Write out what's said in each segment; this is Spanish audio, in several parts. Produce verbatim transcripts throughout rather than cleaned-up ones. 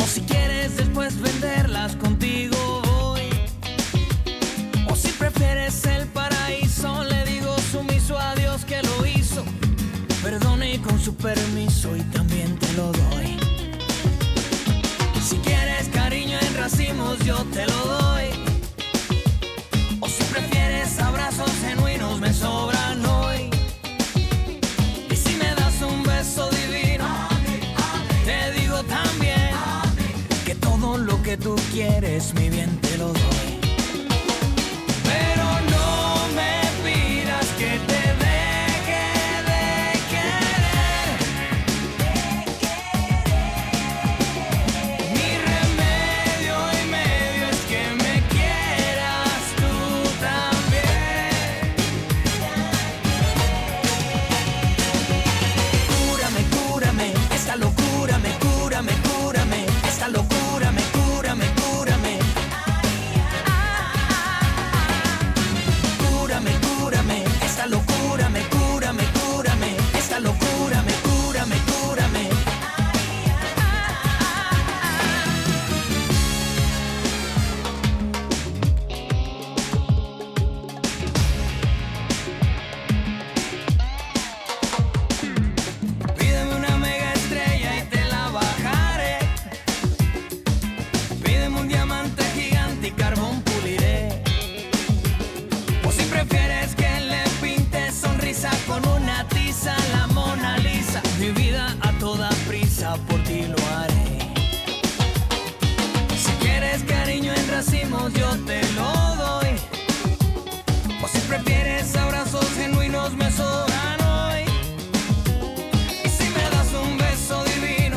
si quieres después venderlas contigo voy. O si prefieres el paraíso, le digo sumiso a Dios que lo hizo. Perdone y con su permiso y también te lo doy. Si quieres cariño en racimos yo te lo doy. O si prefieres abrazos genuinos me sobran hoy. Y si me das un beso divino, te digo también que todo lo que tú quieres mi bien te lo doy. Pero no me pidas que te deje de querer. Mi remedio y medio es que me quieras tú también. Cúrame, cúrame, esta locura me cura, me cúrame, esta locura me cura, me cúrame. Cúrame, cúrame, esta locura me cura, me cúrame, esta locura me cura, me cúrame. Pídeme una mega estrella y te la bajaré. Pídeme un diamante gigante y carbón puliré. O si prefieres que le pinte sonrisa con una tiza la Mona Lisa, mi vida a toda prisa por ti lo haré. Si quieres cariño en racimos yo te lo doy. O si prefieres abrazos genuinos me sobran hoy. Y si me das un beso divino,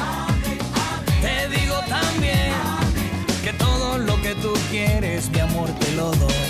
te digo también que todo lo que tú quieres mi amor te lo doy.